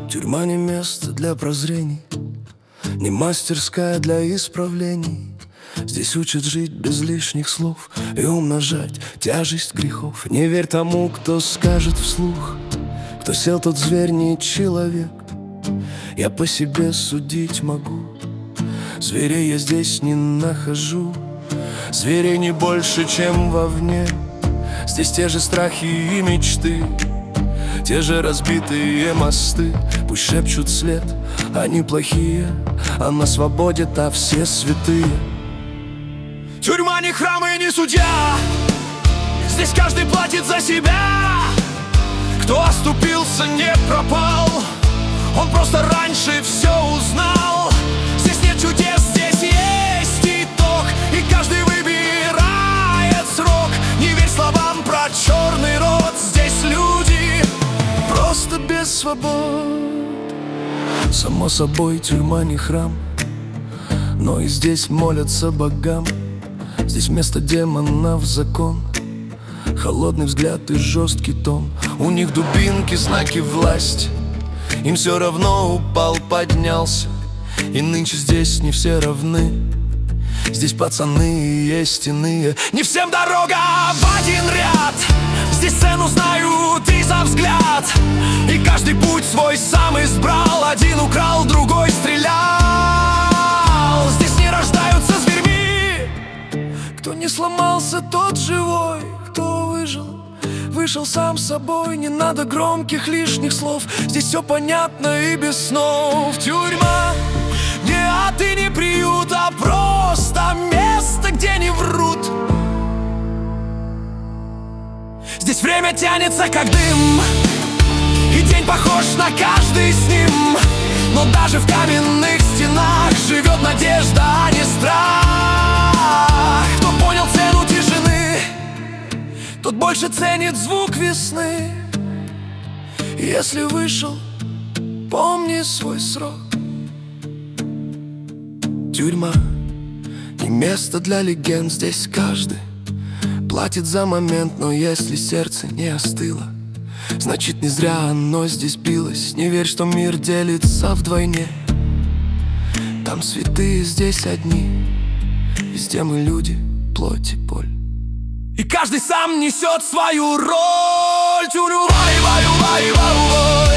Тюрьма не место для прозрений, не мастерская для исправлений. Здесь учат жить без лишних слов и умножать тяжесть грехов. Не верь тому, кто скажет вслух: кто сел, тот зверь, не человек. Я по себе судить могу, зверей я здесь не нахожу. Зверей не больше, чем вовне. Здесь те же страхи и мечты, те же разбитые мосты. Пусть шепчут след, они плохие, а на свободе-то все святые. Тюрьма не храм и не судья, здесь каждый платит за себя. Кто оступился, не пропал, он просто раньше все узнал. Здесь нет чудес, здесь есть итог, и каждый выбирает срок. Не верь словам про черный рот, здесь люди просто без свобод. Само собой, тюрьма не храм, но и здесь молятся богам. Здесь место демонов закон, холодный взгляд и жесткий тон. У них дубинки, знаки власти, им все равно упал, поднялся. И нынче здесь не все равны, здесь пацаны есть иные. Не всем дорога в один ряд, здесь цену знают и за взгляд. И каждый путь свой сам избрал, один украл, другой стрелял. Здесь не рождаются зверьми, кто не сломался, тот живой. Кто выжил, вышел сам собой. Не надо громких лишних слов, здесь все понятно и без снов. Тюрьма не ад и не приют, а просто место, где не врут. Здесь время тянется как дым, и день похож на каждый с ним. Но даже в каменных стенах живет надежда, а не страх. Кто понял цену тишины, тот больше ценит звук весны. Если вышел, помни свой срок. Тюрьма не место для легенд, здесь каждый платит за момент. Но если сердце не остыло, значит не зря оно здесь билось. Не верь, что мир делится вдвойне, там святые, здесь одни. Везде мы люди, плоть и боль, и каждый сам несет свою роль. Тюрьма,